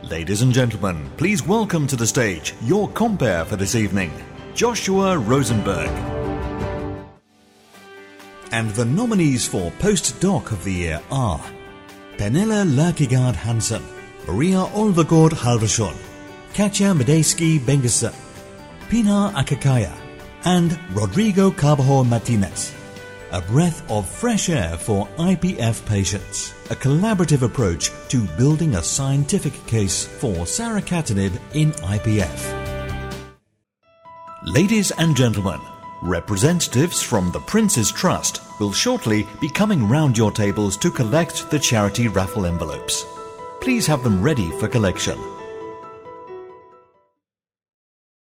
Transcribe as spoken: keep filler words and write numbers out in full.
Ladies and gentlemen, please welcome to the stage your compere for this evening, Joshua Rosenberg. And the nominees for Postdoc of the Year are Pernilla Lakegaard Hansen, Maria Olvegård Halvarsson, Katja Medeski Bengtsson, Pinar Akakaya, and Rodrigo Carvajal Martinez. A breath of fresh air for I P F patients. A collaborative approach to building a scientific case for saracatinib in I P F. Ladies and gentlemen, representatives from the Prince's Trust will shortly be coming round your tables to collect the charity raffle envelopes. Please have them ready for collection.